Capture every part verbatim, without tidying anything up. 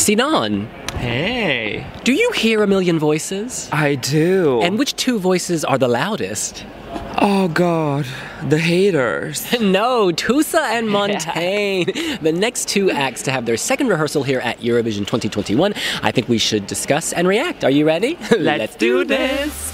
Sinan, Hey. do you hear a million voices? I do. And which two voices are the loudest? oh God, the haters. No, Tusa and Montaigne. The next two acts to have their second rehearsal here at Eurovision twenty twenty-one. I think we should discuss and react. Are you ready? Let's do this.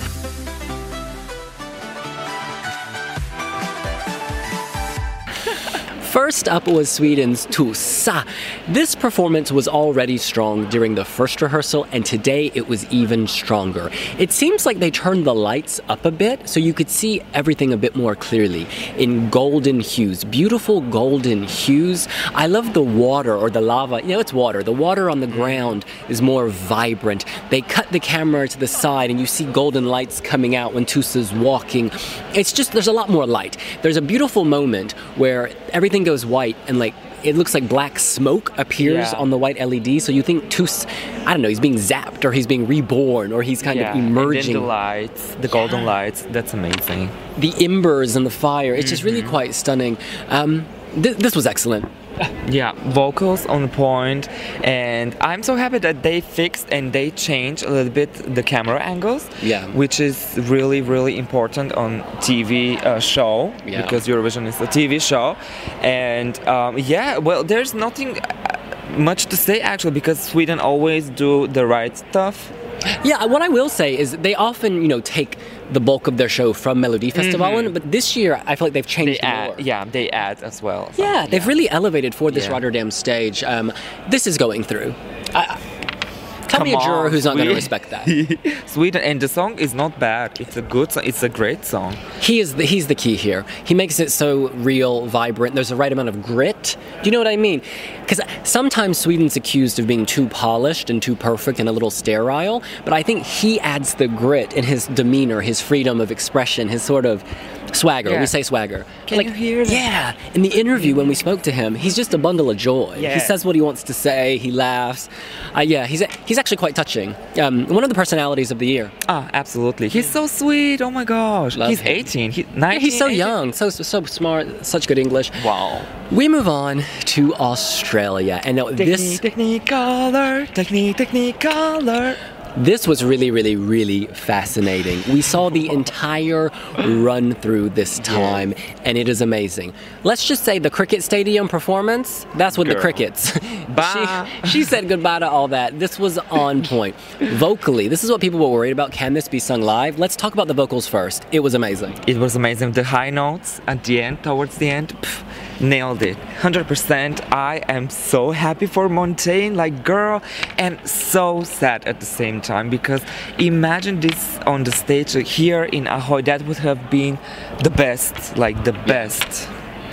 First up was Sweden's Tusa. This performance was already strong during the first rehearsal, and today it was even stronger. It seems like they turned the lights up a bit so you could see everything a bit more clearly in golden hues, beautiful golden hues. I love the water or the lava. You know, it's water. The water on the ground is more vibrant. They cut the camera to the side and you see golden lights coming out when Tusa's walking. It's just, there's a lot more light. There's a beautiful moment where everything goes white and like it looks like black smoke appears Yeah. on the white L E D, so you think Tus, I don't know, he's being zapped or he's being reborn or he's kind yeah. of emerging. And then the lights, the golden lights, that's amazing. The embers and the fire, it's just really quite stunning. Um, th- this was excellent. Yeah, vocals on point, and I'm so happy that they fixed and they changed a little bit the camera angles, Yeah. which is really, really important on T V uh, show, Yeah. because Eurovision is a T V show, and um, yeah, well, there's nothing uh, much to say actually, because Sweden always do the right stuff. Yeah, what I will say is they often, you know, take the bulk of their show from Melodifestivalen, but this year I feel like they've They changed more. add, yeah, they add as well. so, Yeah, they've really elevated for this Yeah. Rotterdam stage. Um, this is going through. I, tell Come me a juror on, who's not going to Sweden. respect that. Sweden, and the song is not bad. It's a good song. It's a great song. He is the, he's the key here. He makes it so real, vibrant. There's the right amount of grit. Do you know what I mean? Because sometimes Sweden's accused of being too polished and too perfect and a little sterile, but I think he adds the grit in his demeanor, his freedom of expression, his sort of swagger. Yeah. We say swagger. Can you hear that? Yeah. In the interview when we spoke to him, he's just a bundle of joy. Yeah. He says what he wants to say. He laughs. Uh, yeah, he's he's actually quite touching. Um, one of the personalities of the year. Ah, absolutely. He's so sweet. Oh my gosh. Love he's him. eighteen. He, Yeah, nineteen. he's so eighteen. young, so so smart, such good English. Wow. We move on to Australia, and now this Technicolor, technique, technicolor. this was really, really, really fascinating. We saw the entire run through this time, and it is amazing. Let's just say the cricket stadium performance, that's with the Girl. crickets. Bye. She, she said goodbye to all that. This was on point. Vocally, this is what people were worried about. Can this be sung live? Let's talk about the vocals first. It was amazing. It was amazing. The high notes at the end, towards the end, pff, nailed it. one hundred percent. I am so happy for Montaigne, like girl, and so sad at the same time, because imagine this on the stage like, here in Ahoy. That would have been the best, like the best.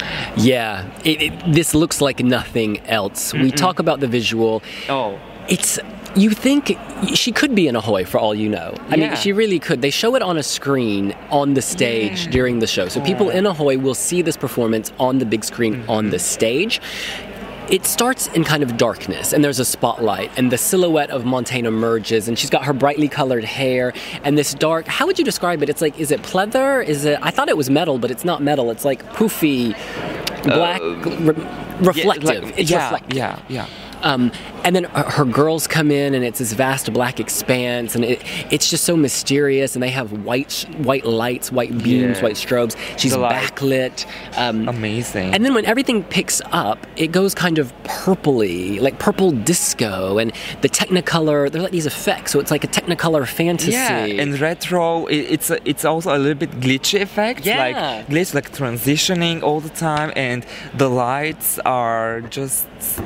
Yeah, it, it, this looks like nothing else. We talk about the visual. Oh. It's, you think she could be in Ahoy for all you know. I mean, Yeah. she really could. They show it on a screen on the stage Yeah. during the show. So people in Ahoy will see this performance on the big screen on the stage. It starts in kind of darkness, and there's a spotlight, and the silhouette of Montaigne emerges, and she's got her brightly colored hair, and this dark, how would you describe it? It's like, is it pleather? Is it, I thought it was metal, but it's not metal. It's like poofy, black, re- reflective. Yeah, like- it's yeah, reflective. yeah, yeah. Um, and then her her girls come in, and it's this vast black expanse, and it, it's just so mysterious. And they have white white lights, white beams, Yeah. white strobes. She's The light. backlit. Um, Amazing. and then when everything picks up, it goes kind of purpley, like purple disco, and the Technicolor. There's like these effects, so it's like a Technicolor fantasy. Yeah, and retro, it, it's a, it's also a little bit glitchy effect, Yeah. like glitch, like transitioning all the time, and the lights are just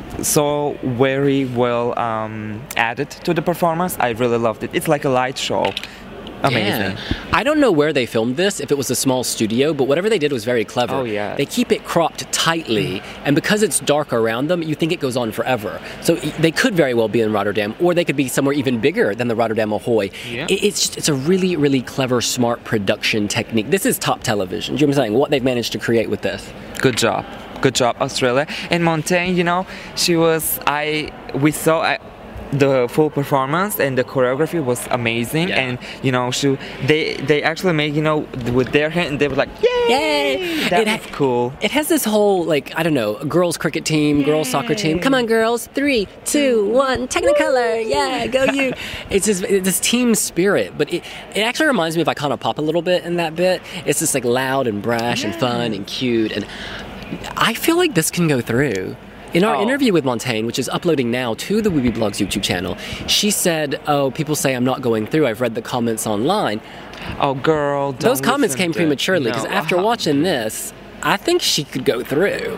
so very well um, added to the performance. I really loved it. It's like a light show. Amazing. Yeah. I don't know where they filmed this, if it was a small studio, but whatever they did was very clever. Oh, yeah. They keep it cropped tightly, and because it's dark around them, you think it goes on forever. So y- they could very well be in Rotterdam, or they could be somewhere even bigger than the Rotterdam Ahoy. Yeah. It- it's just, it's a really, really clever, smart production technique. This is top television. Do you know what I'm saying? What they've managed to create with this. Good job. Good job, Australia. And Montaigne, you know, she was, I, we saw, I, the full performance and the choreography was amazing, Yeah. and you know she they they actually made, you know, with their hand, they were like, yeah, Yay! That It ha- was cool. It has this whole, like, I don't know, girls cricket team, girls soccer team. Come on, girls. Three, two, one. Technicolor. Yeah, go you. It's this, it's this team spirit. But it, it actually reminds me of Icona Pop a little bit in that bit. It's just like loud and brash and fun and cute. And I feel like this can go through. In our Oh. interview with Montaigne, which is uploading now to the Weeby Blogs YouTube channel, she said, oh, people say I'm not going through. I've read the comments online. Oh, girl. Don't Those comments listen came to- prematurely because no. after watching this, I think she could go through.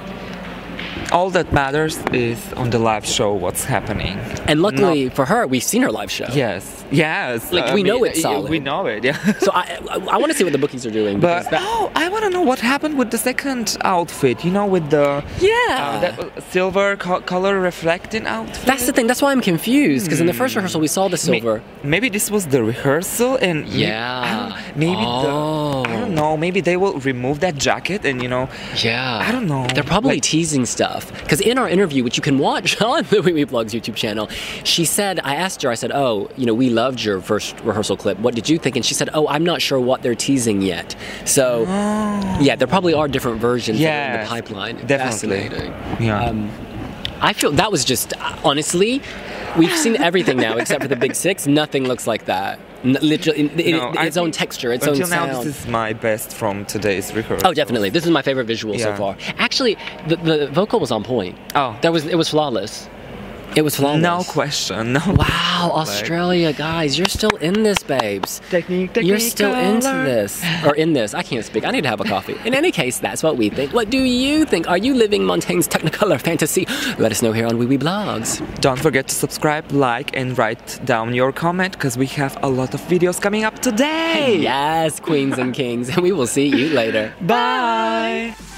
All that matters is on the live show what's happening. And luckily for her, we've seen her live show. Yes, yes. Like, I we know mean, it's y- solid. We know it, yeah. So I, I, I want to see what the bookings are doing. But Because that, oh, I want to know what happened with the second outfit. You know, with the yeah. uh, that silver co- color reflecting outfit. That's the thing. That's why I'm confused. Because in the first rehearsal, we saw the May- silver. Maybe this was the rehearsal, and may- Yeah. I don't- maybe Oh. the I don't know. Maybe they will remove that jacket, and you know, Yeah. I don't know. They're probably Like- teasing stuff. Because in our interview, which you can watch on the Weeby Blogs YouTube channel, she said, I asked her, I said, oh, you know, we loved your first rehearsal clip. What did you think? And she said, oh, I'm not sure what they're teasing yet. So, yeah, there probably are different versions that are in Yes, the pipeline. definitely. Fascinating. Yeah. Um, I feel that was just, honestly, we've seen everything now except for the Big Six. Nothing looks like that. N- literally, in, in, No, in I its own think texture, its Until own now, sound. this is my best from today's rehearsal. Oh, definitely. This is my favorite visual so Yeah. far. Actually, the, the vocal was on point. Oh. That was it was flawless. It was flawless. No question. No. Wow, Australia, guys, you're still in this, babes. Technique, You're still into Technicolor. this. Or in this. I can't speak. I need to have a coffee. In any case, that's what we think. What do you think? Are you living Montaigne's Technicolor fantasy? Let us know here on Weeby Blogs. Don't forget to subscribe, like, and write down your comment because we have a lot of videos coming up today. Yes, queens and kings. And we will see you later. Bye.